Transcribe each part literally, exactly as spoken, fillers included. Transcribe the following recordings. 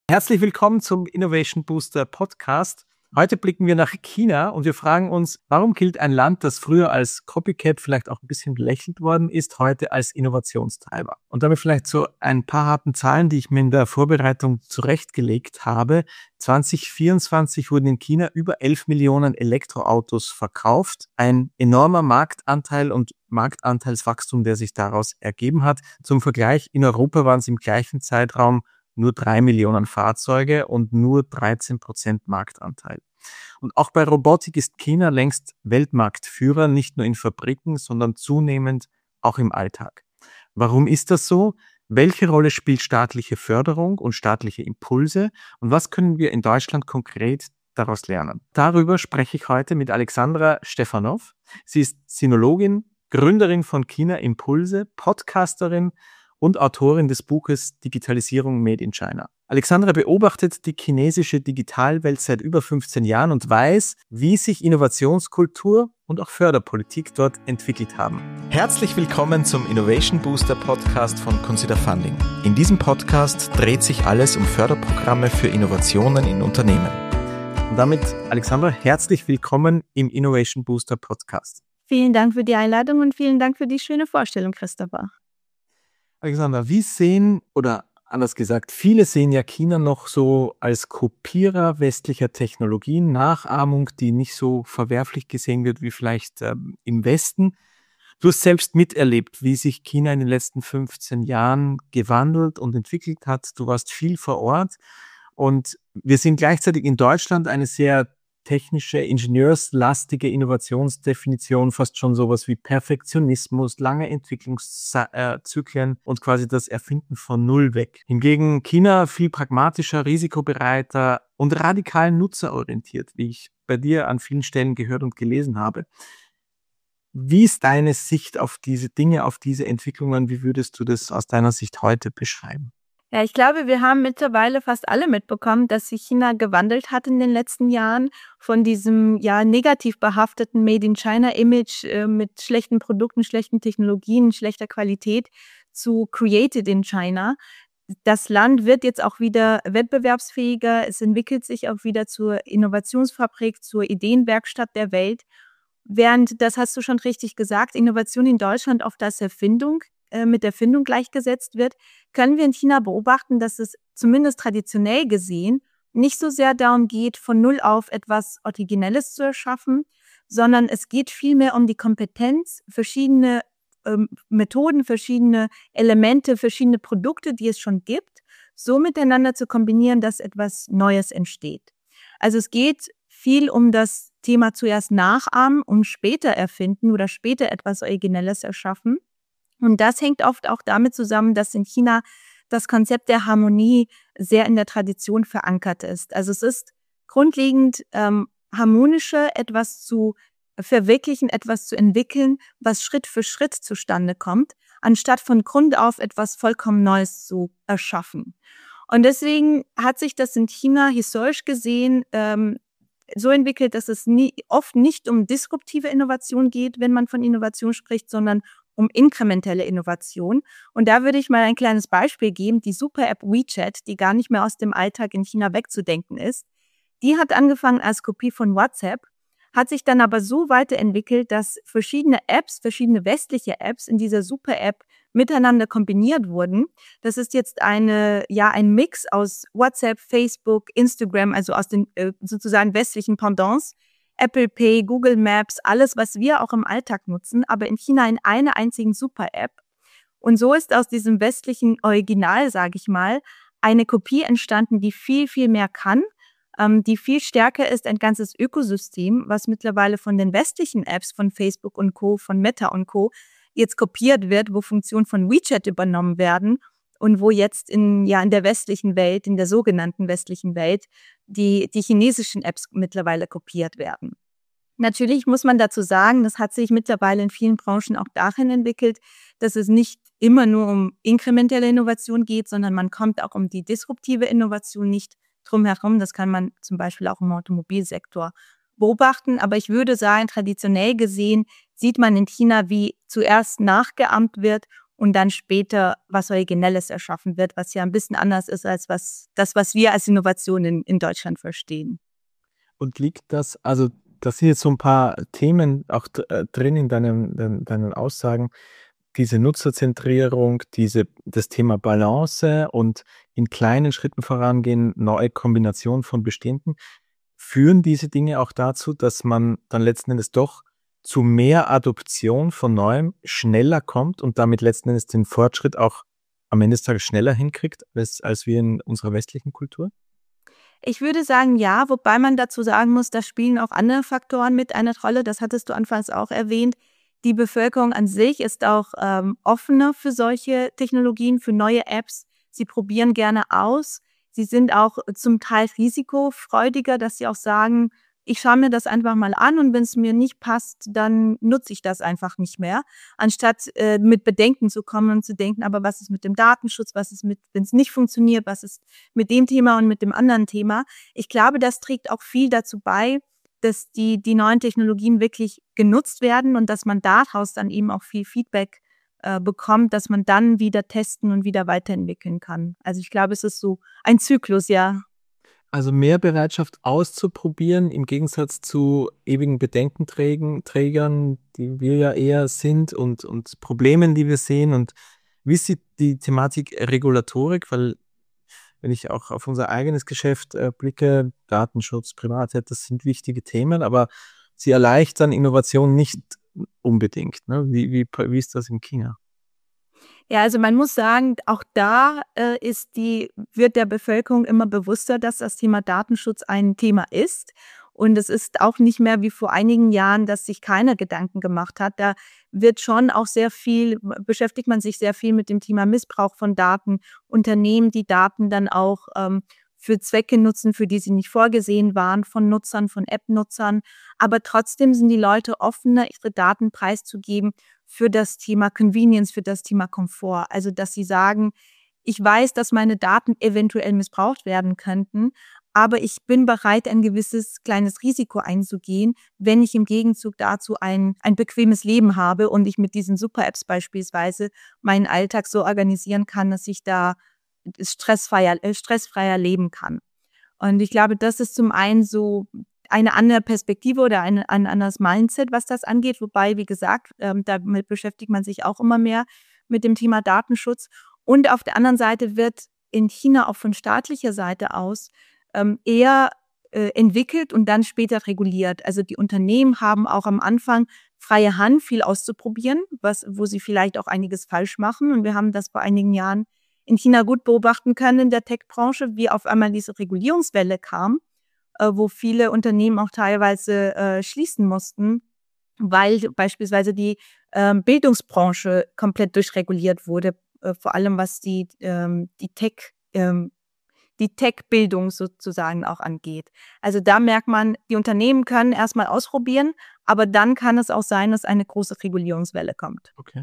Herzlich willkommen zum Innovation Booster Podcast. Heute blicken wir nach China und wir fragen uns, warum gilt ein Land, das früher als Copycat vielleicht auch ein bisschen belächelt worden ist, heute als Innovationstreiber? Und damit vielleicht so ein paar harten Zahlen, die ich mir in der Vorbereitung zurechtgelegt habe. zwanzig vierundzwanzig wurden in China über elf Millionen Elektroautos verkauft. Ein enormer Marktanteil und Marktanteilswachstum, der sich daraus ergeben hat. Zum Vergleich, in Europa waren es im gleichen Zeitraum nur drei Millionen Fahrzeuge und nur dreizehn Prozent Marktanteil. Und auch bei Robotik ist China längst Weltmarktführer, nicht nur in Fabriken, sondern zunehmend auch im Alltag. Warum ist das so? Welche Rolle spielt staatliche Förderung und staatliche Impulse? Und was können wir in Deutschland konkret daraus lernen? Darüber spreche ich heute mit Alexandra Stefanow. Sie ist Sinologin, Gründerin von China Impulse, Podcasterin und Autorin des Buches Digitalisierung Made in China. Alexandra beobachtet die chinesische Digitalwelt seit über fünfzehn Jahren und weiß, wie sich Innovationskultur und auch Förderpolitik dort entwickelt haben. Herzlich willkommen zum Innovation Booster Podcast von Consider Funding. In diesem Podcast dreht sich alles um Förderprogramme für Innovationen in Unternehmen. Und damit, Alexandra, herzlich willkommen im Innovation Booster Podcast. Vielen Dank für die Einladung und vielen Dank für die schöne Vorstellung, Christopher. Alexandra, wie sehen, oder anders gesagt, viele sehen ja China noch so als Kopierer westlicher Technologien, Nachahmung, die nicht so verwerflich gesehen wird wie vielleicht ähm, im Westen. Du hast selbst miterlebt, wie sich China in den letzten fünfzehn Jahren gewandelt und entwickelt hat. Du warst viel vor Ort und wir sind gleichzeitig in Deutschland eine sehr technische, ingenieurslastige Innovationsdefinition, fast schon sowas wie Perfektionismus, lange Entwicklungszyklen und quasi das Erfinden von Null weg. Hingegen China viel pragmatischer, risikobereiter und radikal nutzerorientiert, wie ich bei dir an vielen Stellen gehört und gelesen habe. Wie ist deine Sicht auf diese Dinge, auf diese Entwicklungen? Wie würdest du das aus deiner Sicht heute beschreiben? Ja, ich glaube, wir haben mittlerweile fast alle mitbekommen, dass sich China gewandelt hat in den letzten Jahren von diesem ja negativ behafteten Made in China Image äh, mit schlechten Produkten, schlechten Technologien, schlechter Qualität zu Created in China. Das Land wird jetzt auch wieder wettbewerbsfähiger, es entwickelt sich auch wieder zur Innovationsfabrik, zur Ideenwerkstatt der Welt. Während, das hast du schon richtig gesagt, Innovation in Deutschland oft als Erfindung mit Erfindung gleichgesetzt wird, können wir in China beobachten, dass es zumindest traditionell gesehen nicht so sehr darum geht, von Null auf etwas Originelles zu erschaffen, sondern es geht vielmehr um die Kompetenz, verschiedene ähm, Methoden, verschiedene Elemente, verschiedene Produkte, die es schon gibt, so miteinander zu kombinieren, dass etwas Neues entsteht. Also es geht viel um das Thema zuerst nachahmen und später erfinden oder später etwas Originelles erschaffen. Und das hängt oft auch damit zusammen, dass in China das Konzept der Harmonie sehr in der Tradition verankert ist. Also es ist grundlegend ähm, harmonischer, etwas zu verwirklichen, etwas zu entwickeln, was Schritt für Schritt zustande kommt, anstatt von Grund auf etwas vollkommen Neues zu erschaffen. Und deswegen hat sich das in China historisch gesehen ähm, so entwickelt, dass es nie, oft nicht um disruptive Innovation geht, wenn man von Innovation spricht, sondern um inkrementelle Innovation. Und da würde ich mal ein kleines Beispiel geben. Die Super-App WeChat, die gar nicht mehr aus dem Alltag in China wegzudenken ist, die hat angefangen als Kopie von WhatsApp, hat sich dann aber so weiterentwickelt, dass verschiedene Apps, verschiedene westliche Apps in dieser Super-App miteinander kombiniert wurden. Das ist jetzt eine, ja, ein Mix aus WhatsApp, Facebook, Instagram, also aus den äh, sozusagen westlichen Pendants, Apple Pay, Google Maps, alles, was wir auch im Alltag nutzen, aber in China in einer einzigen Super-App. Und so ist aus diesem westlichen Original, sage ich mal, eine Kopie entstanden, die viel, viel mehr kann, ähm, die viel stärker ist, ein ganzes Ökosystem, was mittlerweile von den westlichen Apps von Facebook und Co., von Meta und Co. jetzt kopiert wird, wo Funktionen von WeChat übernommen werden und wo jetzt in, ja, in der westlichen Welt, in der sogenannten westlichen Welt, die, die chinesischen Apps mittlerweile kopiert werden. Natürlich muss man dazu sagen, das hat sich mittlerweile in vielen Branchen auch dahin entwickelt, dass es nicht immer nur um inkrementelle Innovation geht, sondern man kommt auch um die disruptive Innovation nicht drum herum. Das kann man zum Beispiel auch im Automobilsektor beobachten. Aber ich würde sagen, traditionell gesehen sieht man in China, wie zuerst nachgeahmt wird und dann später was Originelles erschaffen wird, was ja ein bisschen anders ist als was das, was wir als Innovation in, in Deutschland verstehen. Und liegt das, also das sind jetzt so ein paar Themen auch d- äh, drin in deinen, deinen, deinen Aussagen, diese Nutzerzentrierung, diese, das Thema Balance und in kleinen Schritten vorangehen, neue Kombinationen von bestehenden. Führen diese Dinge auch dazu, dass man dann letzten Endes doch zu mehr Adoption von Neuem schneller kommt und damit letzten Endes den Fortschritt auch am Ende des Tages schneller hinkriegt, als, als wir in unserer westlichen Kultur? Ich würde sagen, ja, wobei man dazu sagen muss, da spielen auch andere Faktoren mit eine Rolle. Das hattest du anfangs auch erwähnt. Die Bevölkerung an sich ist auch ähm, offener für solche Technologien, für neue Apps. Sie probieren gerne aus. Sie sind auch zum Teil risikofreudiger, dass sie auch sagen, ich schaue mir das einfach mal an und wenn es mir nicht passt, dann nutze ich das einfach nicht mehr. Anstatt äh, mit Bedenken zu kommen und zu denken, aber was ist mit dem Datenschutz, was ist mit, wenn es nicht funktioniert, was ist mit dem Thema und mit dem anderen Thema. Ich glaube, das trägt auch viel dazu bei, dass die, die neuen Technologien wirklich genutzt werden und dass man daraus dann eben auch viel Feedback äh, bekommt, dass man dann wieder testen und wieder weiterentwickeln kann. Also ich glaube, es ist so ein Zyklus, ja. Also mehr Bereitschaft auszuprobieren im Gegensatz zu ewigen Bedenkenträgen, Trägern, die wir ja eher sind und, und Problemen, die wir sehen. Und wie ist die, die Thematik Regulatorik? Weil wenn ich auch auf unser eigenes Geschäft äh, blicke, Datenschutz, Privatheit, das sind wichtige Themen, aber sie erleichtern Innovation nicht unbedingt. Ne? Wie, wie, wie ist das in China? Ja, also man muss sagen, auch da äh, ist die, wird der Bevölkerung immer bewusster, dass das Thema Datenschutz ein Thema ist. Und es ist auch nicht mehr wie vor einigen Jahren, dass sich keiner Gedanken gemacht hat. Da wird schon auch sehr viel, beschäftigt man sich sehr viel mit dem Thema Missbrauch von Daten, Unternehmen, die Daten dann auch ähm, für Zwecke nutzen, für die sie nicht vorgesehen waren, von Nutzern, von App-Nutzern. Aber trotzdem sind die Leute offener, ihre Daten preiszugeben für das Thema Convenience, für das Thema Komfort. Also, dass sie sagen, ich weiß, dass meine Daten eventuell missbraucht werden könnten, aber ich bin bereit, ein gewisses kleines Risiko einzugehen, wenn ich im Gegenzug dazu ein, ein bequemes Leben habe und ich mit diesen Super-Apps beispielsweise meinen Alltag so organisieren kann, dass ich da stressfreier, äh, stressfreier leben kann. Und ich glaube, das ist zum einen so eine andere Perspektive oder ein, ein anderes Mindset, was das angeht. Wobei, wie gesagt, ähm, damit beschäftigt man sich auch immer mehr mit dem Thema Datenschutz. Und auf der anderen Seite wird in China auch von staatlicher Seite aus ähm, eher äh, entwickelt und dann später reguliert. Also die Unternehmen haben auch am Anfang freie Hand, viel auszuprobieren, was, wo sie vielleicht auch einiges falsch machen. Und wir haben das vor einigen Jahren in China gut beobachten können in der Tech-Branche, wie auf einmal diese Regulierungswelle kam, äh, wo viele Unternehmen auch teilweise äh, schließen mussten, weil beispielsweise die ähm, Bildungsbranche komplett durchreguliert wurde, äh, vor allem was die, ähm, die Tech, ähm, die Tech-Bildung sozusagen auch angeht. Also da merkt man, die Unternehmen können erstmal ausprobieren, aber dann kann es auch sein, dass eine große Regulierungswelle kommt. Okay.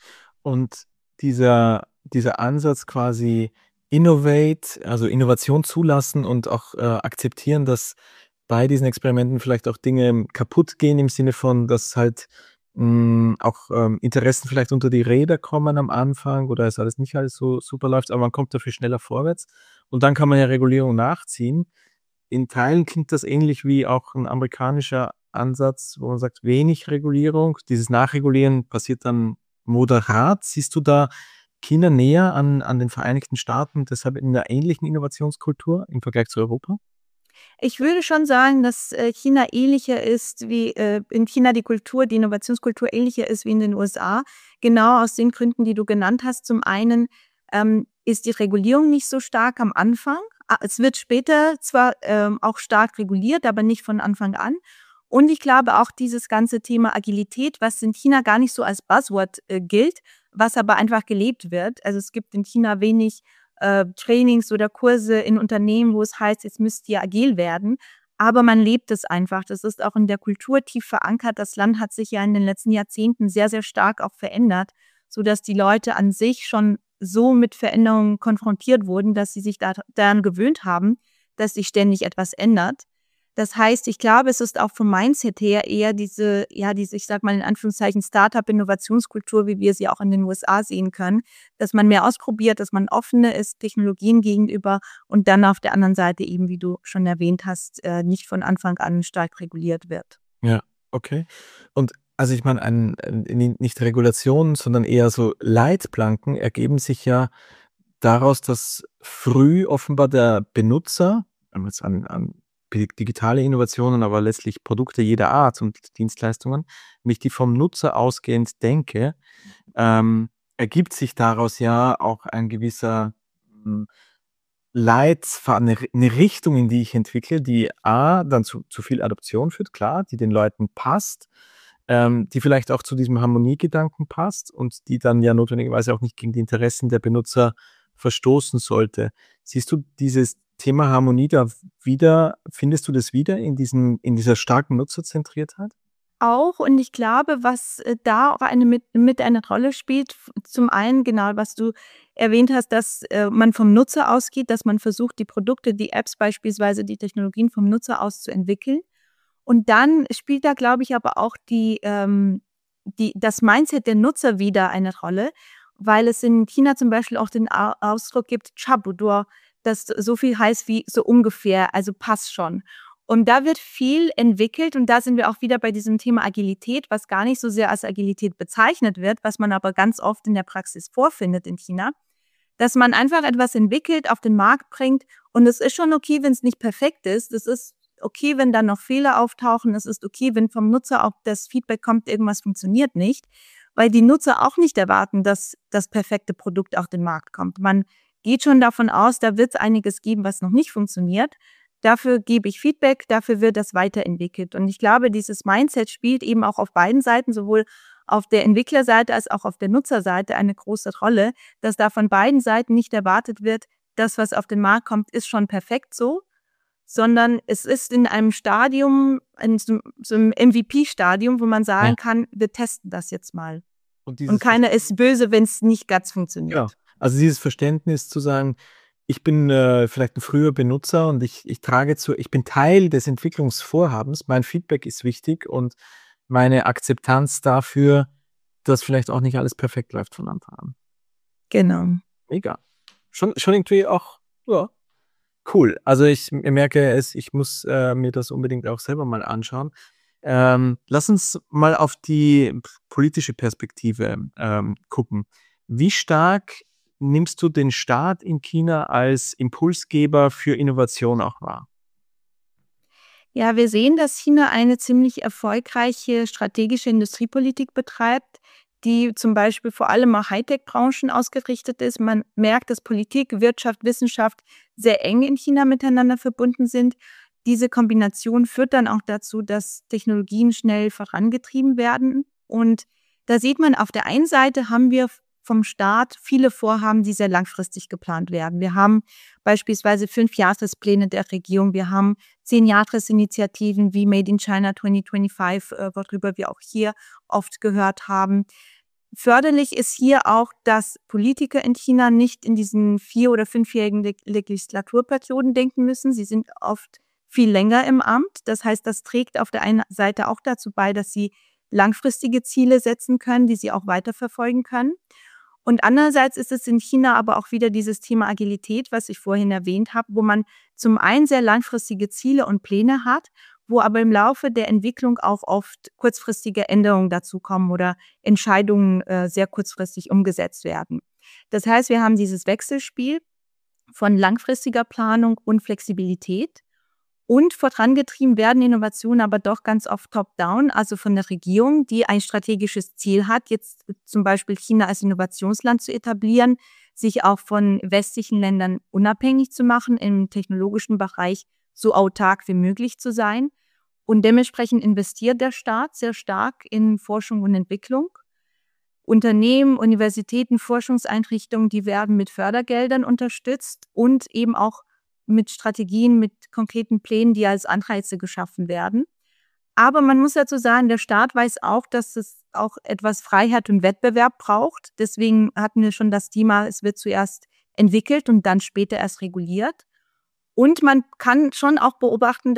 Und dieser, dieser Ansatz quasi innovate, also Innovation zulassen und auch äh, akzeptieren, dass bei diesen Experimenten vielleicht auch Dinge kaputt gehen im Sinne von, dass halt mh, auch ähm, Interessen vielleicht unter die Räder kommen am Anfang oder es alles nicht alles so super läuft, aber man kommt dafür schneller vorwärts und dann kann man ja Regulierung nachziehen. In Teilen klingt das ähnlich wie auch ein amerikanischer Ansatz, wo man sagt, wenig Regulierung. Dieses Nachregulieren passiert dann moderat. Siehst du da China näher an, an den Vereinigten Staaten, deshalb in einer ähnlichen Innovationskultur im Vergleich zu Europa? Ich würde schon sagen, dass äh, China ähnlicher ist wie äh, in China die Kultur, die Innovationskultur ähnlicher ist wie in den U S A. Genau aus den Gründen, die du genannt hast. Zum einen ähm, ist die Regulierung nicht so stark am Anfang. Ah, Es wird später zwar ähm, auch stark reguliert, aber nicht von Anfang an. Und ich glaube auch dieses ganze Thema Agilität, was in China gar nicht so als Buzzword äh, gilt, was aber einfach gelebt wird. Also es gibt in China wenig äh, Trainings oder Kurse in Unternehmen, wo es heißt, jetzt müsst ihr agil werden. Aber man lebt es einfach. Das ist auch in der Kultur tief verankert. Das Land hat sich ja in den letzten Jahrzehnten sehr, sehr stark auch verändert, sodass die Leute an sich schon so mit Veränderungen konfrontiert wurden, dass sie sich da, daran gewöhnt haben, dass sich ständig etwas ändert. Das heißt, ich glaube, es ist auch vom Mindset her eher diese, ja, diese, ich sag mal in Anführungszeichen, Startup-Innovationskultur, wie wir sie auch in den U S A sehen können, dass man mehr ausprobiert, dass man offener ist Technologien gegenüber und dann auf der anderen Seite eben, wie du schon erwähnt hast, äh, nicht von Anfang an stark reguliert wird. Ja, okay. Und also ich meine, ein, ein, nicht Regulationen, sondern eher so Leitplanken ergeben sich ja daraus, dass früh offenbar der Benutzer, wenn man jetzt an, an digitale Innovationen, aber letztlich Produkte jeder Art und Dienstleistungen, wenn ich die vom Nutzer ausgehend denke, ähm, ergibt sich daraus ja auch ein gewisser hm, Leitfaden, eine, eine Richtung, in die ich entwickle, die A, dann zu, zu viel Adoption führt, klar, die den Leuten passt, ähm, die vielleicht auch zu diesem Harmoniegedanken passt und die dann ja notwendigerweise auch nicht gegen die Interessen der Benutzer verstoßen sollte. Siehst du dieses Thema Harmonie da wieder, findest du das wieder in diesen, in dieser starken Nutzerzentriertheit? Auch und ich glaube, was äh, da auch eine mit, mit eine Rolle spielt, f- zum einen genau, was du erwähnt hast, dass äh, man vom Nutzer ausgeht, dass man versucht, die Produkte, die Apps beispielsweise, die Technologien vom Nutzer aus zu entwickeln. Und dann spielt da, glaube ich, aber auch die, ähm, die, das Mindset der Nutzer wieder eine Rolle, weil es in China zum Beispiel auch den Au- Ausdruck gibt, Chabudur, das so viel heißt wie so ungefähr, also passt schon. Und da wird viel entwickelt und da sind wir auch wieder bei diesem Thema Agilität, was gar nicht so sehr als Agilität bezeichnet wird, was man aber ganz oft in der Praxis vorfindet in China, dass man einfach etwas entwickelt, auf den Markt bringt und es ist schon okay, wenn es nicht perfekt ist. Es ist okay, wenn dann noch Fehler auftauchen. Es ist okay, wenn vom Nutzer auch das Feedback kommt, irgendwas funktioniert nicht, weil die Nutzer auch nicht erwarten, dass das perfekte Produkt auf den Markt kommt. Man geht schon davon aus, da wird es einiges geben, was noch nicht funktioniert. Dafür gebe ich Feedback, dafür wird das weiterentwickelt. Und ich glaube, dieses Mindset spielt eben auch auf beiden Seiten, sowohl auf der Entwicklerseite als auch auf der Nutzerseite eine große Rolle, dass da von beiden Seiten nicht erwartet wird, das, was auf den Markt kommt, ist schon perfekt so, sondern es ist in einem Stadium, in so so einem M V P-Stadium, wo man Ja. sagen kann, wir testen das jetzt mal. Und Und dieses keiner ist böse, wenn es nicht ganz Genau. funktioniert. Also dieses Verständnis zu sagen, ich bin äh, vielleicht ein früher Benutzer und ich, ich trage zu, ich bin Teil des Entwicklungsvorhabens, mein Feedback ist wichtig und meine Akzeptanz dafür, dass vielleicht auch nicht alles perfekt läuft von Anfang an. Genau. Mega. Schon, schon irgendwie auch, ja, cool. Also ich merke es, ich muss äh, mir das unbedingt auch selber mal anschauen. Ähm, lass uns mal auf die politische Perspektive ähm, gucken. Wie stark nimmst du den Staat in China als Impulsgeber für Innovation auch wahr? Ja, wir sehen, dass China eine ziemlich erfolgreiche strategische Industriepolitik betreibt, die zum Beispiel vor allem auf Hightech-Branchen ausgerichtet ist. Man merkt, dass Politik, Wirtschaft, Wissenschaft sehr eng in China miteinander verbunden sind. Diese Kombination führt dann auch dazu, dass Technologien schnell vorangetrieben werden. Und da sieht man, auf der einen Seite haben wir vom Staat viele Vorhaben, die sehr langfristig geplant werden. Wir haben beispielsweise Fünfjahrespläne der Regierung. Wir haben Zehn-Jahres-Initiativen wie Made in China zwanzig fünfundzwanzig, äh, worüber wir auch hier oft gehört haben. Förderlich ist hier auch, dass Politiker in China nicht in diesen vier- oder fünfjährigen Leg- Legislaturperioden denken müssen. Sie sind oft viel länger im Amt. Das heißt, das trägt auf der einen Seite auch dazu bei, dass sie langfristige Ziele setzen können, die sie auch weiterverfolgen können. Und andererseits ist es in China aber auch wieder dieses Thema Agilität, was ich vorhin erwähnt habe, wo man zum einen sehr langfristige Ziele und Pläne hat, wo aber im Laufe der Entwicklung auch oft kurzfristige Änderungen dazukommen oder Entscheidungen äh, sehr kurzfristig umgesetzt werden. Das heißt, wir haben dieses Wechselspiel von langfristiger Planung und Flexibilität. Und vorangetrieben werden Innovationen aber doch ganz oft top-down, also von der Regierung, die ein strategisches Ziel hat, jetzt zum Beispiel China als Innovationsland zu etablieren, sich auch von westlichen Ländern unabhängig zu machen, im technologischen Bereich so autark wie möglich zu sein. Und dementsprechend investiert der Staat sehr stark in Forschung und Entwicklung. Unternehmen, Universitäten, Forschungseinrichtungen, die werden mit Fördergeldern unterstützt und eben auch mit Strategien, mit konkreten Plänen, die als Anreize geschaffen werden. Aber man muss dazu sagen, der Staat weiß auch, dass es auch etwas Freiheit und Wettbewerb braucht. Deswegen hatten wir schon das Thema, es wird zuerst entwickelt und dann später erst reguliert. Und man kann schon auch beobachten, dass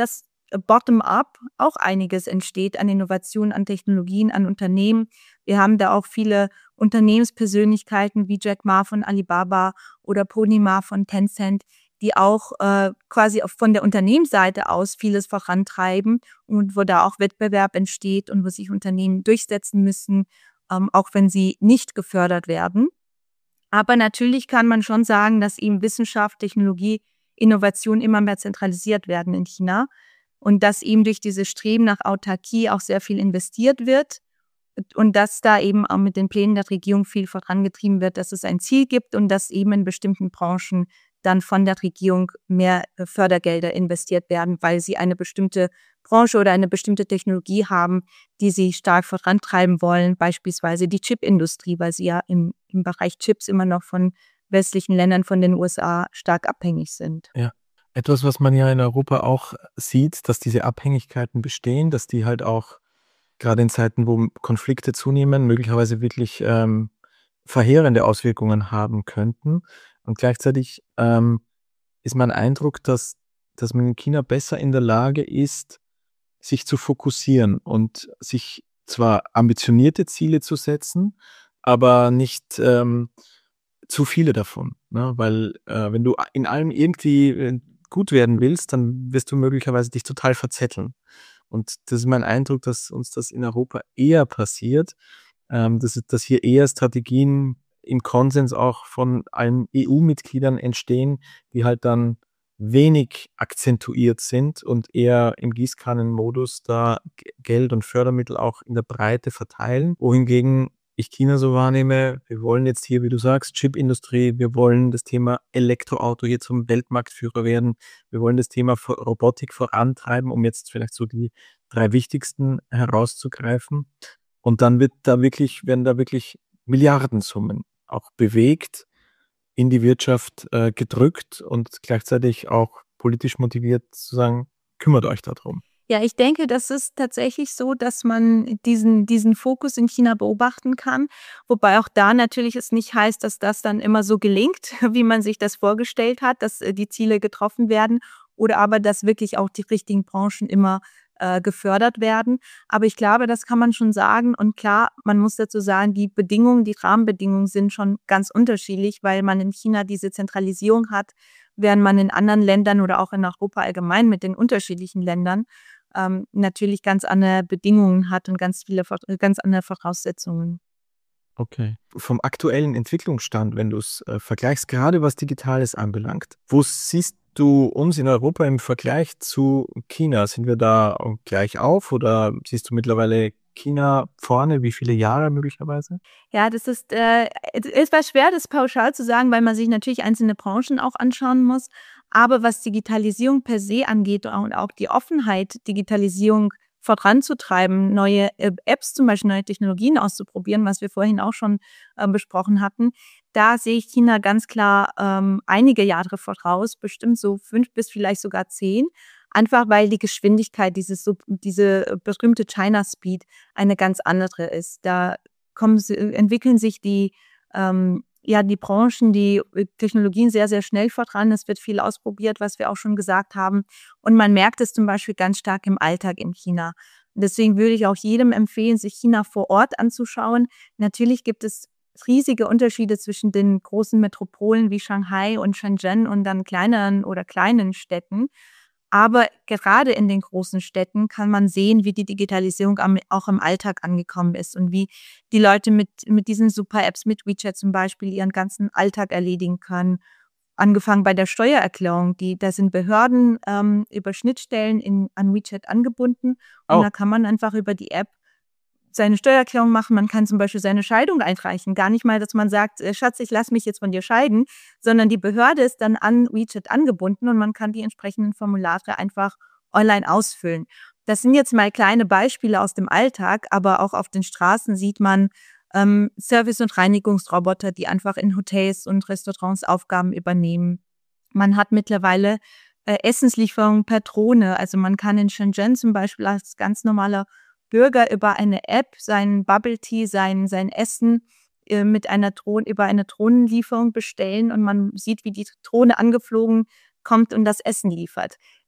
bottom-up auch einiges entsteht an Innovationen, an Technologien, an Unternehmen. Wir haben da auch viele Unternehmenspersönlichkeiten wie Jack Ma von Alibaba oder Pony Ma von Tencent, die auch äh, quasi auf, von der Unternehmensseite aus vieles vorantreiben und wo da auch Wettbewerb entsteht und wo sich Unternehmen durchsetzen müssen, ähm, auch wenn sie nicht gefördert werden. Aber natürlich kann man schon sagen, dass eben Wissenschaft, Technologie, Innovation immer mehr zentralisiert werden in China und dass eben durch dieses Streben nach Autarkie auch sehr viel investiert wird und dass da eben auch mit den Plänen der Regierung viel vorangetrieben wird, dass es ein Ziel gibt und dass eben in bestimmten Branchen dann von der Regierung mehr Fördergelder investiert werden, weil sie eine bestimmte Branche oder eine bestimmte Technologie haben, die sie stark vorantreiben wollen, beispielsweise die Chipindustrie, weil sie ja im, im Bereich Chips immer noch von westlichen Ländern, von den U S A stark abhängig sind. Ja, etwas, was man ja in Europa auch sieht, dass diese Abhängigkeiten bestehen, dass die halt auch gerade in Zeiten, wo Konflikte zunehmen, möglicherweise wirklich ähm, verheerende Auswirkungen haben könnten. Und gleichzeitig ähm, ist mein Eindruck, dass, dass man in China besser in der Lage ist, sich zu fokussieren und sich zwar ambitionierte Ziele zu setzen, aber nicht ähm, zu viele davon. Ne? Weil äh, wenn du in allem irgendwie äh, gut werden willst, dann wirst du möglicherweise dich total verzetteln. Und das ist mein Eindruck, dass uns das in Europa eher passiert, ähm, dass, dass hier eher Strategien im Konsens auch von allen E U-Mitgliedern entstehen, die halt dann wenig akzentuiert sind und eher im Gießkannenmodus da G- Geld und Fördermittel auch in der Breite verteilen. Wohingegen ich China so wahrnehme, wir wollen jetzt hier, wie du sagst, Chipindustrie, wir wollen das Thema Elektroauto hier zum Weltmarktführer werden, wir wollen das Thema Vo- Robotik vorantreiben, um jetzt vielleicht so die drei wichtigsten herauszugreifen. Und dann wird da wirklich, werden da wirklich Milliardensummen auch bewegt, in die Wirtschaft äh, gedrückt und gleichzeitig auch politisch motiviert zu sagen, kümmert euch darum. Ja, ich denke, das ist tatsächlich so, dass man diesen, diesen Fokus in China beobachten kann. Wobei auch da natürlich es nicht heißt, dass das dann immer so gelingt, wie man sich das vorgestellt hat, dass äh, die Ziele getroffen werden oder aber, dass wirklich auch die richtigen Branchen immer äh, gefördert werden. Aber ich glaube, das kann man schon sagen. Und klar, man muss dazu sagen, die Bedingungen, die Rahmenbedingungen sind schon ganz unterschiedlich, weil man in China diese Zentralisierung hat, während man in anderen Ländern oder auch in Europa allgemein mit den unterschiedlichen Ländern ähm, natürlich ganz andere Bedingungen hat und ganz viele, ganz andere Voraussetzungen. Okay. Vom aktuellen Entwicklungsstand, wenn du es äh, vergleichst, gerade was Digitales anbelangt, wo siehst du uns in Europa im Vergleich zu China? Sind wir da gleich auf oder siehst du mittlerweile China vorne? Wie viele Jahre möglicherweise? Ja, das ist, äh, es war schwer, das pauschal zu sagen, weil man sich natürlich einzelne Branchen auch anschauen muss. Aber was Digitalisierung per se angeht und auch die Offenheit, Digitalisierung voranzutreiben, neue äh, Apps zum Beispiel, neue Technologien auszuprobieren, was wir vorhin auch schon äh, besprochen hatten, da sehe ich China ganz klar ähm, einige Jahre voraus, bestimmt so fünf bis vielleicht sogar zehn. Einfach weil die Geschwindigkeit, dieses, so- diese äh, berühmte China Speed eine ganz andere ist. Da kommen, sie- entwickeln sich die, ähm, ja, die Branchen, die äh, Technologien sehr, sehr schnell voran. Es wird viel ausprobiert, was wir auch schon gesagt haben. Und man merkt es zum Beispiel ganz stark im Alltag in China. Und deswegen würde ich auch jedem empfehlen, sich China vor Ort anzuschauen. Natürlich gibt es riesige Unterschiede zwischen den großen Metropolen wie Shanghai und Shenzhen und dann kleineren oder kleinen Städten. Aber gerade in den großen Städten kann man sehen, wie die Digitalisierung am, auch im Alltag angekommen ist und wie die Leute mit, mit diesen Super-Apps, mit WeChat zum Beispiel, ihren ganzen Alltag erledigen können. Angefangen bei der Steuererklärung. Die, da sind Behörden ähm, über Schnittstellen in, an WeChat angebunden und Oh, da kann man einfach über die App seine Steuererklärung machen. Man kann zum Beispiel seine Scheidung einreichen. Gar nicht mal, dass man sagt, äh, Schatz, ich lass mich jetzt von dir scheiden, sondern die Behörde ist dann an WeChat angebunden und man kann die entsprechenden Formulare einfach online ausfüllen. Das sind jetzt mal kleine Beispiele aus dem Alltag, aber auch auf den Straßen sieht man ähm, Service- und Reinigungsroboter, die einfach in Hotels und Restaurants Aufgaben übernehmen. Man hat mittlerweile äh, Essenslieferungen per Drohne. Also man kann in Shenzhen zum Beispiel als ganz normaler Bürger über eine App seinen Bubble Tea, sein, sein Essen äh, mit einer Drohne, über eine Drohnenlieferung bestellen und man sieht, wie die Drohne angeflogen kommt und das Essen liefert.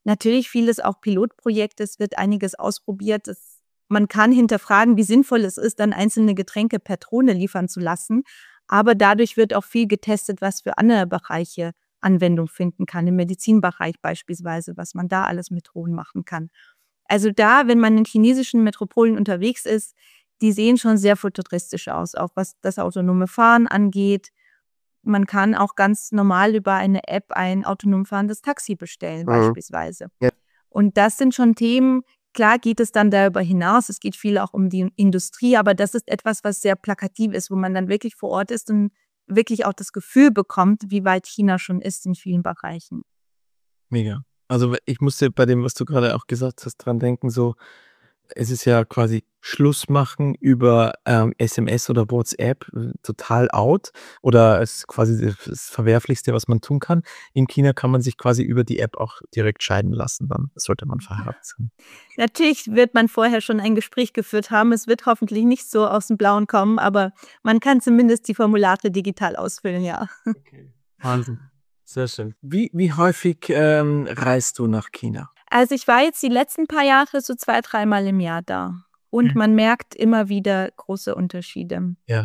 Natürlich vieles auch Pilotprojekte, es wird einiges ausprobiert. Es, man kann hinterfragen, wie sinnvoll es ist, dann einzelne Getränke per Drohne liefern zu lassen. Aber dadurch wird auch viel getestet, was für andere Bereiche Anwendung finden kann, im Medizinbereich beispielsweise, was man da alles mit Drohnen machen kann. Also da, wenn man in chinesischen Metropolen unterwegs ist, die sehen schon sehr futuristisch aus, auch was das autonome Fahren angeht. Man kann auch ganz normal über eine App ein autonom fahrendes Taxi bestellen, Mhm. beispielsweise. Ja. Und das sind schon Themen, klar geht es dann darüber hinaus, es geht viel auch um die Industrie, aber das ist etwas, was sehr plakativ ist, wo man dann wirklich vor Ort ist und wirklich auch das Gefühl bekommt, wie weit China schon ist in vielen Bereichen. Mega. Also ich musste bei dem, was du gerade auch gesagt hast, dran denken, so, es ist ja quasi Schluss machen über ähm, S M S oder WhatsApp, äh, total out oder es ist quasi das Verwerflichste, was man tun kann. In China kann man sich quasi über die App auch direkt scheiden lassen, dann sollte man verheiratet sein. Natürlich wird man vorher schon ein Gespräch geführt haben. Es wird hoffentlich nicht so aus dem Blauen kommen, aber man kann zumindest die Formulare digital ausfüllen, ja. Okay. Wahnsinn. Sehr schön. Wie, wie häufig ähm, reist du nach China? Also ich war jetzt die letzten paar Jahre so zwei, dreimal im Jahr da. Und Mhm. man merkt immer wieder große Unterschiede. Ja.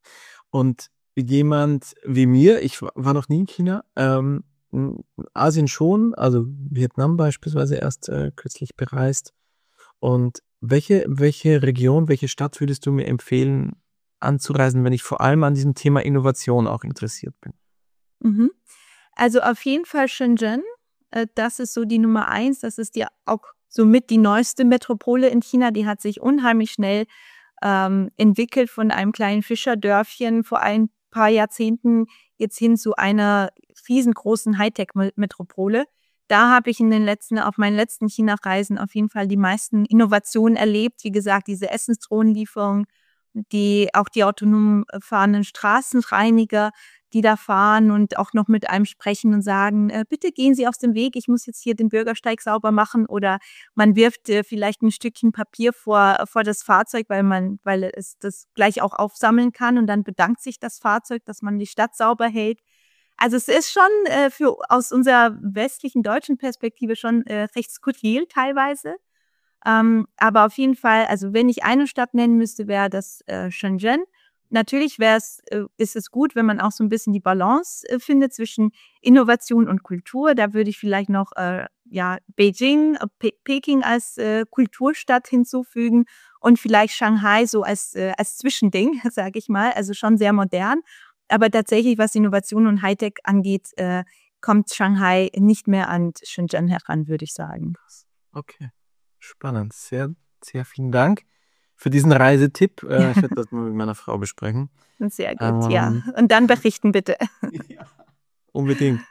Und jemand wie mir, ich wa- war noch nie in China, ähm, in Asien schon, also Vietnam beispielsweise erst äh, kürzlich bereist. Und welche, welche Region, welche Stadt würdest du mir empfehlen, anzureisen, wenn ich vor allem an diesem Thema Innovation auch interessiert bin? Mhm. Also auf jeden Fall Shenzhen. Äh, Das ist so die Nummer eins. Das ist ja auch somit die neueste Metropole in China. Die hat sich unheimlich schnell ähm, entwickelt von einem kleinen Fischerdörfchen vor ein paar Jahrzehnten jetzt hin zu einer riesengroßen Hightech-Metropole. Da habe ich in den letzten, auf meinen letzten China-Reisen auf jeden Fall die meisten Innovationen erlebt. Wie gesagt, diese Essensdrohnenlieferung, die, auch die autonom fahrenden Straßenreiniger, die da fahren und auch noch mit einem sprechen und sagen, äh, bitte gehen Sie aus dem Weg, ich muss jetzt hier den Bürgersteig sauber machen, oder man wirft äh, vielleicht ein Stückchen Papier vor, vor das Fahrzeug, weil man, weil es das gleich auch aufsammeln kann, und dann bedankt sich das Fahrzeug, dass man die Stadt sauber hält. Also es ist schon äh, für aus unserer westlichen deutschen Perspektive schon äh, recht skurril teilweise. Ähm, aber auf jeden Fall, also wenn ich eine Stadt nennen müsste, wäre das äh, Shenzhen. Natürlich wäre es, äh, ist es gut, wenn man auch so ein bisschen die Balance äh, findet zwischen Innovation und Kultur. Da würde ich vielleicht noch äh, ja, Beijing, äh, Pe Peking als äh, Kulturstadt hinzufügen und vielleicht Shanghai so als, äh, als Zwischending, sage ich mal. Also schon sehr modern. Aber tatsächlich, was Innovation und Hightech angeht, äh, kommt Shanghai nicht mehr an Shenzhen heran, würde ich sagen. Okay, spannend. Sehr, sehr vielen Dank für diesen Reisetipp. Äh, ich werde das mal mit meiner Frau besprechen. Sehr gut, ja. Ähm, Und dann berichten bitte. ja. Unbedingt.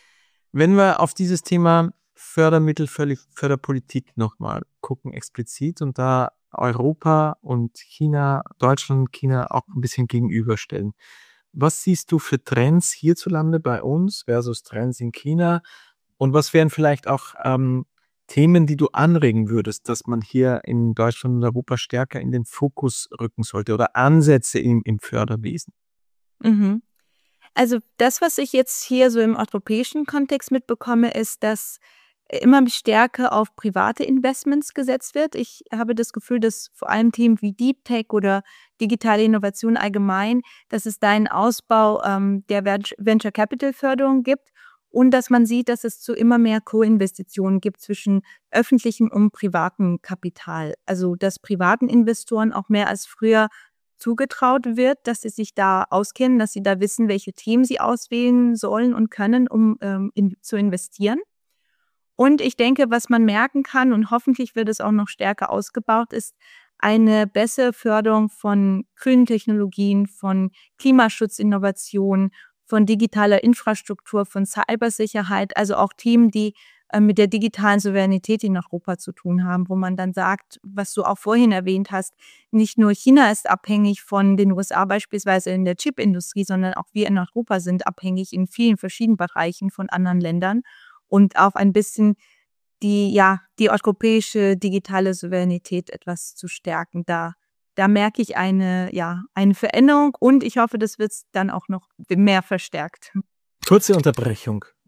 Wenn wir auf dieses Thema Fördermittel, Förli- Förderpolitik nochmal gucken, explizit, und da Europa und China, Deutschland und China auch ein bisschen gegenüberstellen. Was siehst du für Trends hierzulande bei uns versus Trends in China? Und was wären vielleicht auch ähm, Themen, die du anregen würdest, dass man hier in Deutschland und Europa stärker in den Fokus rücken sollte oder Ansätze im, im Förderwesen? Mhm. Also das, was ich jetzt hier so im europäischen Kontext mitbekomme, ist, dass immer stärker auf private Investments gesetzt wird. Ich habe das Gefühl, dass vor allem Themen wie Deep Tech oder digitale Innovation allgemein, dass es da einen Ausbau ähm, der Vent- Venture Capital Förderung gibt, und dass man sieht, dass es zu immer mehr Co-Investitionen gibt zwischen öffentlichem und privatem Kapital. Also dass privaten Investoren auch mehr als früher zugetraut wird, dass sie sich da auskennen, dass sie da wissen, welche Themen sie auswählen sollen und können, um ähm, in, zu investieren. Und ich denke, was man merken kann, und hoffentlich wird es auch noch stärker ausgebaut, ist eine bessere Förderung von grünen Technologien, von Klimaschutzinnovationen, von digitaler Infrastruktur, von Cybersicherheit, also auch Themen, die äh, mit der digitalen Souveränität in Europa zu tun haben, wo man dann sagt, was du auch vorhin erwähnt hast, nicht nur China ist abhängig von den U S A beispielsweise in der Chipindustrie, sondern auch wir in Europa sind abhängig in vielen verschiedenen Bereichen von anderen Ländern, und auch ein bisschen die, ja, die europäische digitale Souveränität etwas zu stärken. Da, da merke ich eine, ja, eine Veränderung, und ich hoffe, das wird dann auch noch mehr verstärkt. Kurze Unterbrechung.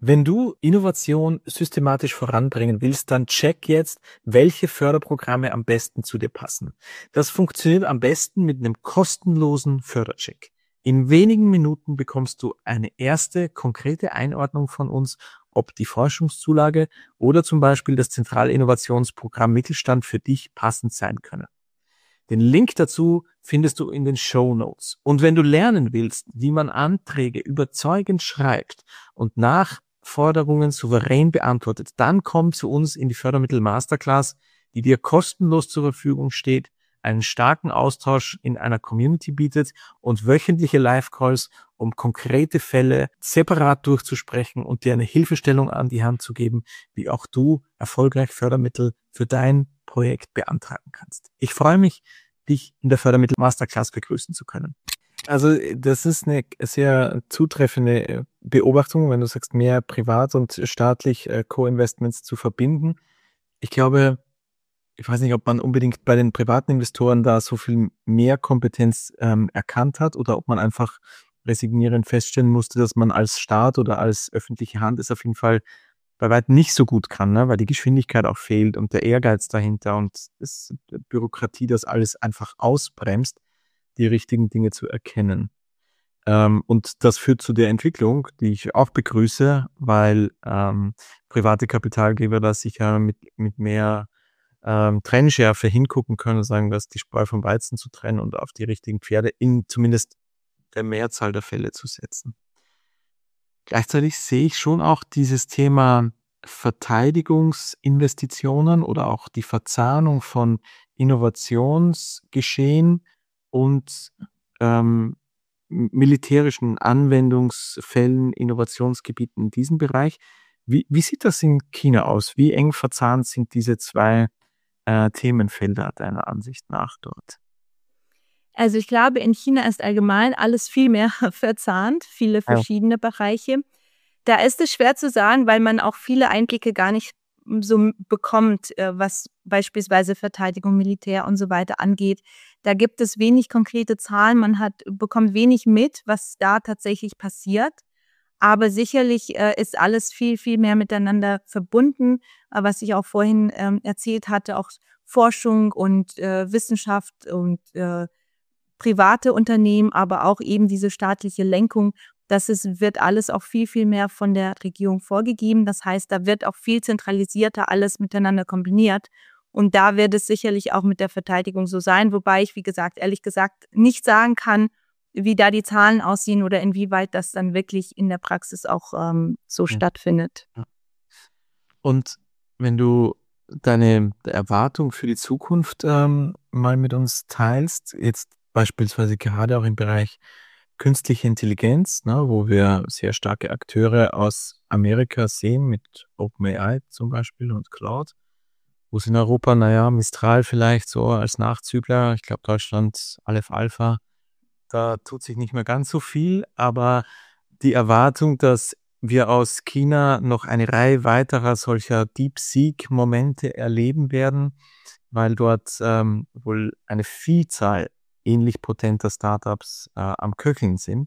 Wenn du Innovation systematisch voranbringen willst, dann check jetzt, welche Förderprogramme am besten zu dir passen. Das funktioniert am besten mit einem kostenlosen Fördercheck. In wenigen Minuten bekommst du eine erste konkrete Einordnung von uns, ob die Forschungszulage oder zum Beispiel das zentrale Innovationsprogramm Mittelstand für dich passend sein können. Den Link dazu findest du in den Shownotes. Und wenn du lernen willst, wie man Anträge überzeugend schreibt und Nachforderungen souverän beantwortet, dann komm zu uns in die Fördermittel Masterclass, die dir kostenlos zur Verfügung steht, einen starken Austausch in einer Community bietet und wöchentliche Live-Calls, um konkrete Fälle separat durchzusprechen und dir eine Hilfestellung an die Hand zu geben, wie auch du erfolgreich Fördermittel für dein Projekt beantragen kannst. Ich freue mich, dich in der Fördermittel Masterclass begrüßen zu können. Also das ist eine sehr zutreffende Beobachtung, wenn du sagst, mehr privat und staatlich äh, Co-Investments zu verbinden. Ich glaube, ich weiß nicht, ob man unbedingt bei den privaten Investoren da so viel mehr Kompetenz ähm, erkannt hat oder ob man einfach resignierend feststellen musste, dass man als Staat oder als öffentliche Hand es auf jeden Fall bei weitem nicht so gut kann, ne? Weil die Geschwindigkeit auch fehlt und der Ehrgeiz dahinter und das Bürokratie das alles einfach ausbremst, die richtigen Dinge zu erkennen. Ähm, und das führt zu der Entwicklung, die ich auch begrüße, weil ähm, private Kapitalgeber da sicher mit, mit mehr ähm, Trennschärfe hingucken können und sagen, dass die Spreu vom Weizen zu trennen und auf die richtigen Pferde in zumindest der Mehrzahl der Fälle zu setzen. Gleichzeitig sehe ich schon auch dieses Thema Verteidigungsinvestitionen oder auch die Verzahnung von Innovationsgeschehen und ähm, militärischen Anwendungsfällen, Innovationsgebieten in diesem Bereich. Wie, wie sieht das in China aus? Wie eng verzahnt sind diese zwei äh, Themenfelder deiner Ansicht nach dort? Also ich glaube, in China ist allgemein alles viel mehr verzahnt, viele verschiedene Bereiche. Da ist es schwer zu sagen, weil man auch viele Einblicke gar nicht so bekommt, was beispielsweise Verteidigung, Militär und so weiter angeht. Da gibt es wenig konkrete Zahlen, man hat, bekommt wenig mit, was da tatsächlich passiert. Aber sicherlich äh, ist alles viel, viel mehr miteinander verbunden, äh, was ich auch vorhin ähm, erzählt hatte, auch Forschung und äh, Wissenschaft und äh, private Unternehmen, aber auch eben diese staatliche Lenkung. Das ist, wird alles auch viel, viel mehr von der Regierung vorgegeben. Das heißt, da wird auch viel zentralisierter alles miteinander kombiniert. Und da wird es sicherlich auch mit der Verteidigung so sein, wobei ich, wie gesagt, ehrlich gesagt nicht sagen kann, wie da die Zahlen aussehen oder inwieweit das dann wirklich in der Praxis auch ähm, so ja. stattfindet. Und wenn du deine Erwartung für die Zukunft ähm, mal mit uns teilst, jetzt beispielsweise gerade auch im Bereich künstliche Intelligenz, ne, wo wir sehr starke Akteure aus Amerika sehen, mit OpenAI zum Beispiel und Claude, wo es in Europa, naja, Mistral vielleicht so als Nachzügler, ich glaube Deutschland, Aleph Alpha, da tut sich nicht mehr ganz so viel, aber die Erwartung, dass wir aus China noch eine Reihe weiterer solcher DeepSeek-Momente erleben werden, weil dort ähm, wohl eine Vielzahl ähnlich potenter Startups äh, am Köcheln sind.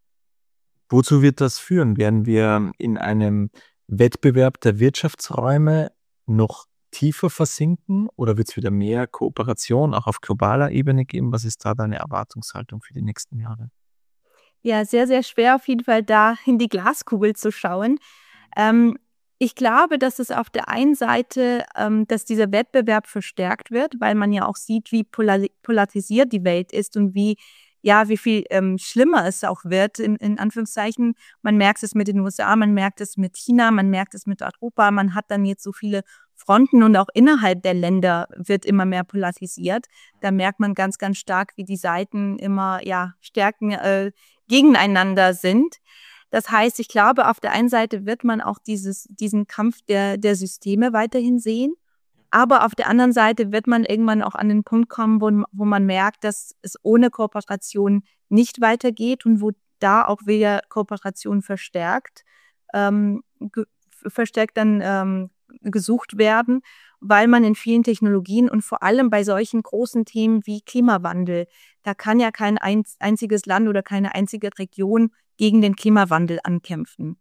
Wozu wird das führen? Werden wir in einem Wettbewerb der Wirtschaftsräume noch tiefer versinken oder wird es wieder mehr Kooperation auch auf globaler Ebene geben? Was ist da deine Erwartungshaltung für die nächsten Jahre? Ja, sehr, sehr schwer auf jeden Fall da in die Glaskugel zu schauen. Ähm, ich glaube, dass es auf der einen Seite, ähm, dass dieser Wettbewerb verstärkt wird, weil man ja auch sieht, wie polar- polarisiert die Welt ist und wie, ja, wie viel ähm, schlimmer es auch wird, in, in Anführungszeichen. Man merkt es mit den U S A, man merkt es mit China, man merkt es mit Europa. Man hat dann jetzt so viele Fronten und auch innerhalb der Länder wird immer mehr polarisiert. Da merkt man ganz, ganz stark, wie die Seiten immer, ja, Stärken äh, gegeneinander sind. Das heißt, ich glaube, auf der einen Seite wird man auch dieses, diesen Kampf der, der Systeme weiterhin sehen. Aber auf der anderen Seite wird man irgendwann auch an den Punkt kommen, wo, wo man merkt, dass es ohne Kooperation nicht weitergeht und wo da auch wieder Kooperation verstärkt, ähm, ge- verstärkt dann ähm, gesucht werden, weil man in vielen Technologien und vor allem bei solchen großen Themen wie Klimawandel, da kann ja kein einziges Land oder keine einzige Region gegen den Klimawandel ankämpfen.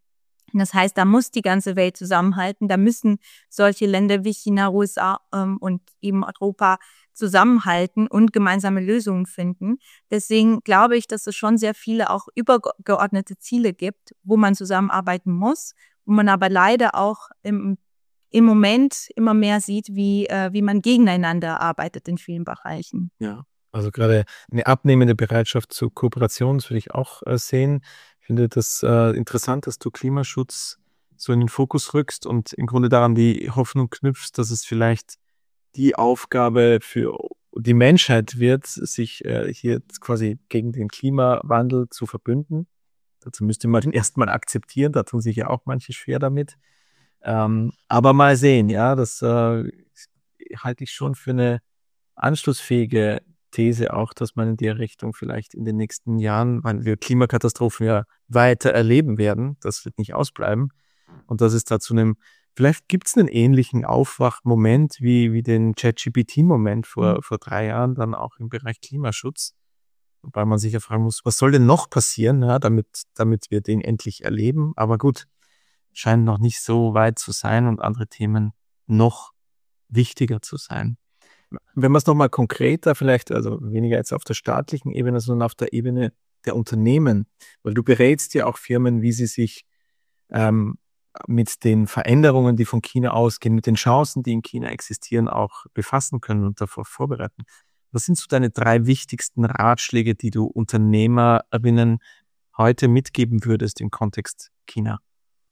Das heißt, da muss die ganze Welt zusammenhalten. Da müssen solche Länder wie China, U S A ähm, und eben Europa zusammenhalten und gemeinsame Lösungen finden. Deswegen glaube ich, dass es schon sehr viele auch übergeordnete Ziele gibt, wo man zusammenarbeiten muss, wo man aber leider auch im, im Moment immer mehr sieht, wie, äh, wie man gegeneinander arbeitet in vielen Bereichen. Ja, also gerade eine abnehmende Bereitschaft zur Kooperation, das würde ich auch äh, sehen. Ich finde das äh, interessant, dass du Klimaschutz so in den Fokus rückst und im Grunde daran die Hoffnung knüpfst, dass es vielleicht die Aufgabe für die Menschheit wird, sich äh, hier quasi gegen den Klimawandel zu verbünden. Dazu müsste man den erstmal akzeptieren, da tun sich ja auch manche schwer damit. Ähm, aber mal sehen, ja, das äh, halte ich schon für eine anschlussfähige These auch, dass man in der Richtung vielleicht in den nächsten Jahren, weil wir Klimakatastrophen ja weiter erleben werden, das wird nicht ausbleiben, und dass es da zu einem, vielleicht gibt es einen ähnlichen Aufwachmoment wie, wie den ChatGPT-Moment vor, Mhm. vor drei Jahren, dann auch im Bereich Klimaschutz, wobei man sich ja fragen muss, was soll denn noch passieren, ja, damit, damit wir den endlich erleben, aber gut, scheint noch nicht so weit zu sein und andere Themen noch wichtiger zu sein. Wenn man es nochmal konkreter vielleicht, also weniger jetzt auf der staatlichen Ebene, sondern auf der Ebene der Unternehmen, weil du berätst ja auch Firmen, wie sie sich ähm, mit den Veränderungen, die von China ausgehen, mit den Chancen, die in China existieren, auch befassen können und davor vorbereiten. Was sind so deine drei wichtigsten Ratschläge, die du Unternehmerinnen heute mitgeben würdest im Kontext China?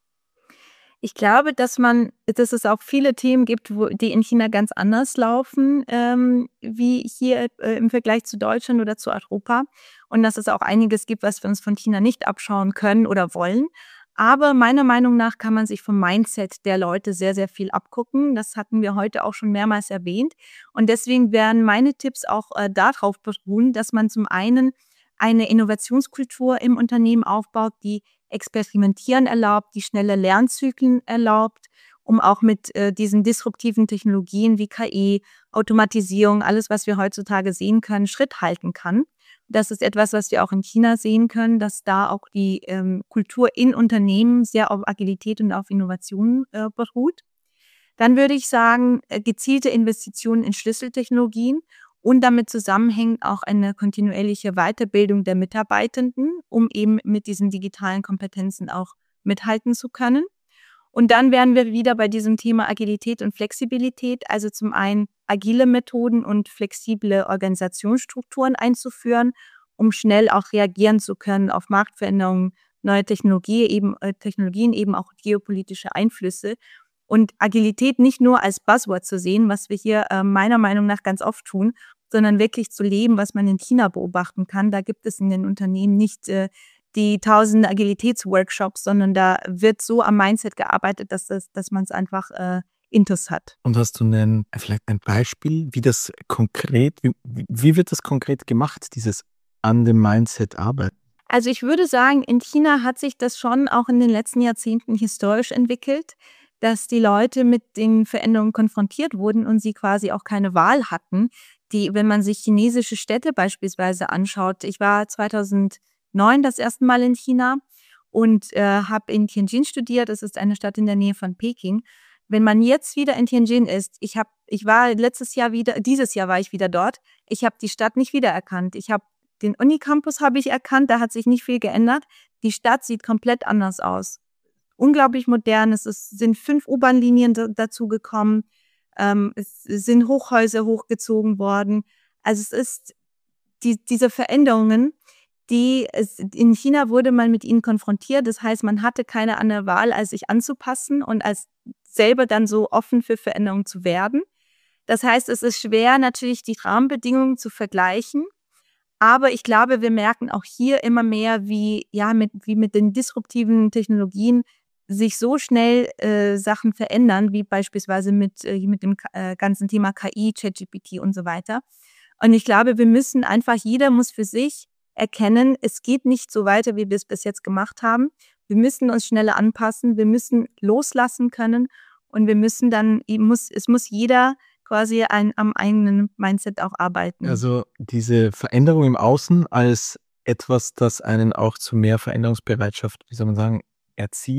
Ich glaube, dass man, dass es auch viele Themen gibt, wo, die in China ganz anders laufen, ähm, wie hier äh, im Vergleich zu Deutschland oder zu Europa. Und dass es auch einiges gibt, was wir uns von China nicht abschauen können oder wollen. Aber meiner Meinung nach kann man sich vom Mindset der Leute sehr, sehr viel abgucken. Das hatten wir heute auch schon mehrmals erwähnt. Und deswegen werden meine Tipps auch äh, darauf beruhen, dass man zum einen eine Innovationskultur im Unternehmen aufbaut, die Experimentieren erlaubt, die schnelle Lernzyklen erlaubt, um auch mit äh, diesen disruptiven Technologien wie K I, Automatisierung, alles, was wir heutzutage sehen können, Schritt halten kann. Das ist etwas, was wir auch in China sehen können, dass da auch die ähm, Kultur in Unternehmen sehr auf Agilität und auf Innovation äh, beruht. Dann würde ich sagen, äh, gezielte Investitionen in Schlüsseltechnologien und damit zusammenhängt auch eine kontinuierliche Weiterbildung der Mitarbeitenden, um eben mit diesen digitalen Kompetenzen auch mithalten zu können. Und dann wären wir wieder bei diesem Thema Agilität und Flexibilität, also zum einen agile Methoden und flexible Organisationsstrukturen einzuführen, um schnell auch reagieren zu können auf Marktveränderungen, neue Technologie eben, äh, Technologien, eben auch geopolitische Einflüsse. Und Agilität nicht nur als Buzzword zu sehen, was wir hier äh, meiner Meinung nach ganz oft tun, sondern wirklich zu leben, was man in China beobachten kann. Da gibt es in den Unternehmen nicht äh, die tausende Agilitätsworkshops, sondern da wird so am Mindset gearbeitet, dass, das, dass man es einfach äh, intus hat. Und hast du einen, vielleicht ein Beispiel, wie das konkret, wie, wie wird das konkret gemacht, dieses an dem Mindset arbeiten? Also ich würde sagen, in China hat sich das schon auch in den letzten Jahrzehnten historisch entwickelt, dass die Leute mit den Veränderungen konfrontiert wurden und sie quasi auch keine Wahl hatten. Die, wenn man sich chinesische Städte beispielsweise anschaut, ich war zweitausendneun das erste Mal in China und äh, habe in Tianjin studiert. Das ist eine Stadt in der Nähe von Peking. Wenn man jetzt wieder in Tianjin ist, ich habe, ich war letztes Jahr wieder, dieses Jahr war ich wieder dort. Ich habe die Stadt nicht wiedererkannt. Ich habe den Unicampus habe ich erkannt, da hat sich nicht viel geändert. Die Stadt sieht komplett anders aus. Unglaublich modern. Es ist, sind fünf U-Bahn-Linien d- dazu gekommen. Ähm, es sind Hochhäuser hochgezogen worden. Also es ist die, diese Veränderungen, die es, in China wurde man mit ihnen konfrontiert. Das heißt, man hatte keine andere Wahl, als sich anzupassen und als selber dann so offen für Veränderungen zu werden. Das heißt, es ist schwer, natürlich die Rahmenbedingungen zu vergleichen. Aber ich glaube, wir merken auch hier immer mehr, wie, ja, mit, wie mit den disruptiven Technologien sich so schnell äh, Sachen verändern, wie beispielsweise mit, äh, mit dem äh, ganzen Thema K I, ChatGPT und so weiter. Und ich glaube, wir müssen einfach, jeder muss für sich erkennen, es geht nicht so weiter, wie wir es bis jetzt gemacht haben. Wir müssen uns schneller anpassen, wir müssen loslassen können und wir müssen dann, muss, es muss jeder quasi ein, am eigenen Mindset auch arbeiten. Also diese Veränderung im Außen als etwas, das einen auch zu mehr Veränderungsbereitschaft, wie soll man sagen, erzieht,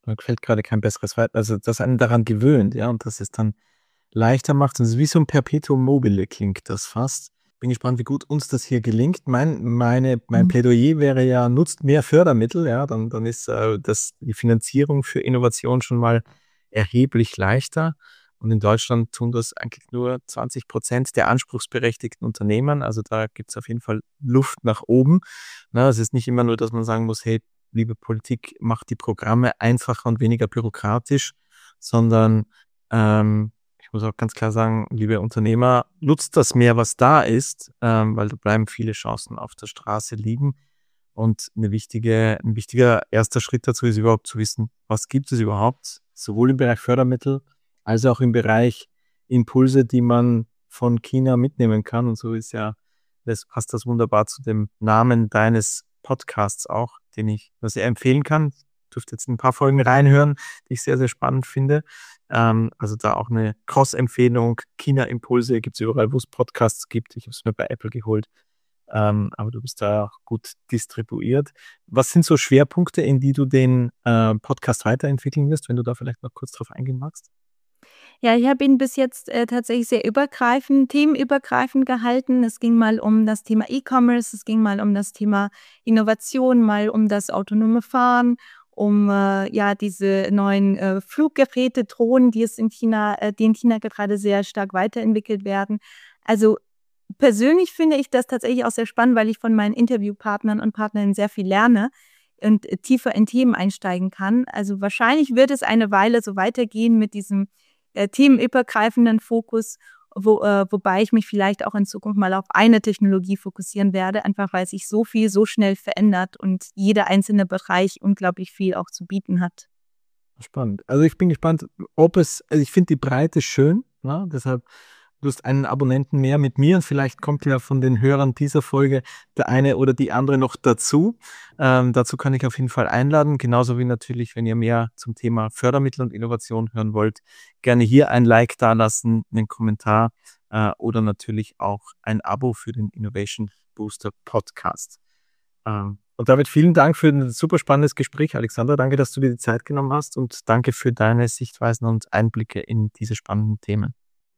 Mir gefällt gerade kein besseres Wort, also das einen daran gewöhnt, ja, und dass es dann leichter macht. Und es ist wie so ein Perpetuum mobile klingt das fast. Bin gespannt, wie gut uns das hier gelingt. Mein, meine, mein Mhm. Plädoyer wäre ja, nutzt mehr Fördermittel, ja, dann, dann ist äh, das, die Finanzierung für Innovation schon mal erheblich leichter. Und in Deutschland tun das eigentlich nur zwanzig Prozent der anspruchsberechtigten Unternehmen. Also da gibt es auf jeden Fall Luft nach oben. Na, es ist nicht immer nur, dass man sagen muss, hey, liebe Politik, macht die Programme einfacher und weniger bürokratisch, sondern ähm, ich muss auch ganz klar sagen, liebe Unternehmer, nutzt das mehr, was da ist, ähm, weil da bleiben viele Chancen auf der Straße liegen. Und eine wichtige, ein wichtiger erster Schritt dazu ist überhaupt zu wissen, was gibt es überhaupt, sowohl im Bereich Fördermittel als auch im Bereich Impulse, die man von China mitnehmen kann. Und so ist ja, das passt das wunderbar zu dem Namen deines Podcasts auch, den ich sehr empfehlen kann. Ich durfte jetzt ein paar Folgen reinhören, die ich sehr, sehr spannend finde. Ähm, also da auch eine Cross-Empfehlung. China-Impulse gibt es überall, wo es Podcasts gibt. Ich habe es mir bei Apple geholt. Ähm, aber du bist da auch gut distribuiert. Was sind so Schwerpunkte, in die du den äh, Podcast weiterentwickeln wirst, wenn du da vielleicht noch kurz drauf eingehen magst? Ja, ich habe ihn bis jetzt äh, tatsächlich sehr übergreifend, themenübergreifend gehalten. Es ging mal um das Thema E-Commerce, es ging mal um das Thema Innovation, mal um das autonome Fahren, um äh, ja diese neuen äh, Fluggeräte, Drohnen, die es in China, äh, die in China gerade sehr stark weiterentwickelt werden. Also persönlich finde ich das tatsächlich auch sehr spannend, weil ich von meinen Interviewpartnern und Partnerinnen sehr viel lerne und äh, tiefer in Themen einsteigen kann. Also wahrscheinlich wird es eine Weile so weitergehen mit diesem äh, themenübergreifenden Fokus, wo, äh, wobei ich mich vielleicht auch in Zukunft mal auf eine Technologie fokussieren werde, einfach weil sich so viel so schnell verändert und jeder einzelne Bereich unglaublich viel auch zu bieten hat. Spannend. Also ich bin gespannt, ob es, also ich finde die Breite schön, ne? Deshalb, du hast einen Abonnenten mehr mit mir und vielleicht kommt ja von den Hörern dieser Folge der eine oder die andere noch dazu. Ähm, dazu kann ich auf jeden Fall einladen, genauso wie natürlich, wenn ihr mehr zum Thema Fördermittel und Innovation hören wollt, gerne hier ein Like dalassen, einen Kommentar äh, oder natürlich auch ein Abo für den Innovation Booster Podcast. Ähm, und damit vielen Dank für ein super spannendes Gespräch, Alexandra. Danke, dass du dir die Zeit genommen hast und danke für deine Sichtweisen und Einblicke in diese spannenden Themen.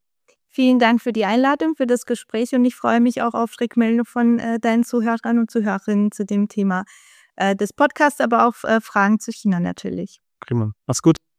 Vielen Dank für die Einladung, für das Gespräch und ich freue mich auch auf Rückmeldung von äh, deinen Zuhörern und Zuhörerinnen zu dem Thema äh, des Podcasts, aber auch äh, Fragen zu China natürlich. Prima. Mach's gut.